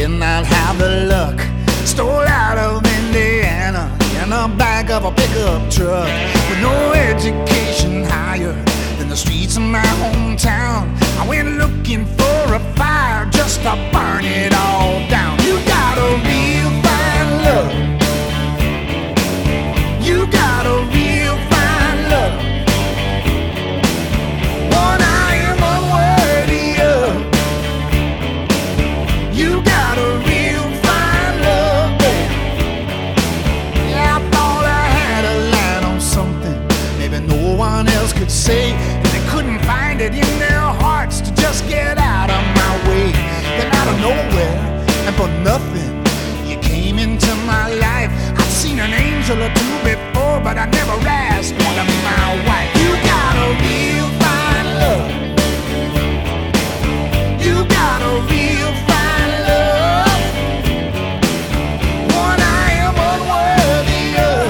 did not have the luck. Stole out of Indiana in the back of a pickup truck, with no education higher than the streets of my hometown. I went looking for a fire just to burn it all down. You got a real fine love. You got a real fine love. One I am unworthy of. You got a real fine love, babe. Yeah, I thought I had a line on something maybe no one else could say, and they couldn't find it in their hearts to just get out of my way. Then out of nowhere, and for nothing, you came into my life. I've seen an angel or two before, but I never asked one to be my wife. You got a real fine love. You got a real fine love. One I am unworthy of.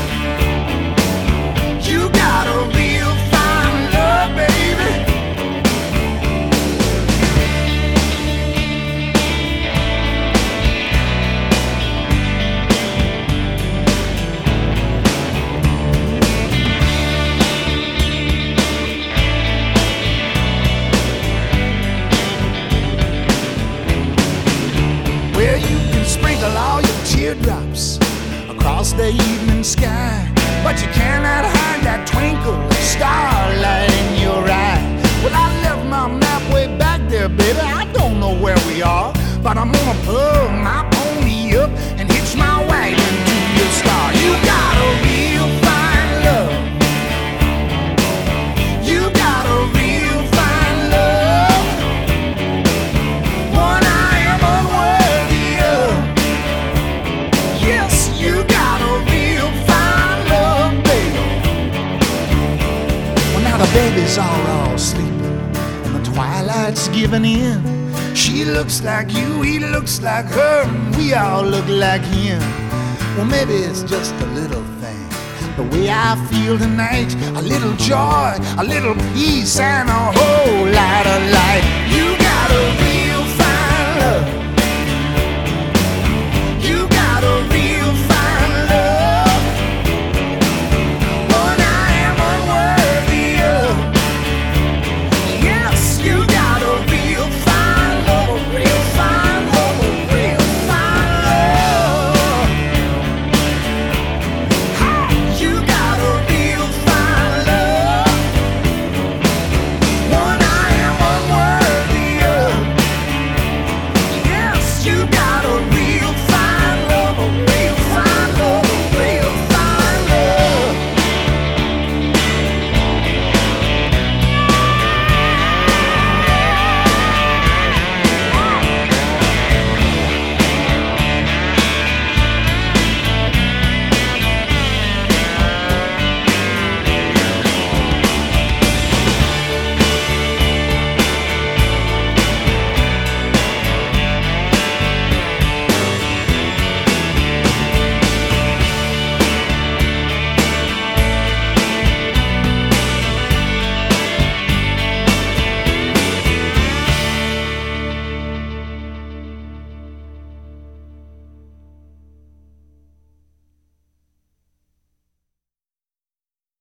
You got a real fine love, baby. Where you can sprinkle all your teardrops across the evening sky, but you cannot hide that twinkle of starlight in your eye. Well, I left my map way back there, baby. I don't know where we are, but I'm gonna pull my pony up and hitch my wagon to your star. You got a real fine love. You got a real fine love. One I am unworthy of. Yes, you got a real fine love, baby. Well, now the babies are all sleeping and the twilight's giving in. She looks like you, he looks like her, and we all look like him. Well, maybe it's just a little thing, the way I feel tonight. A little joy, a little peace, and a whole lot of light. You got a real fine love.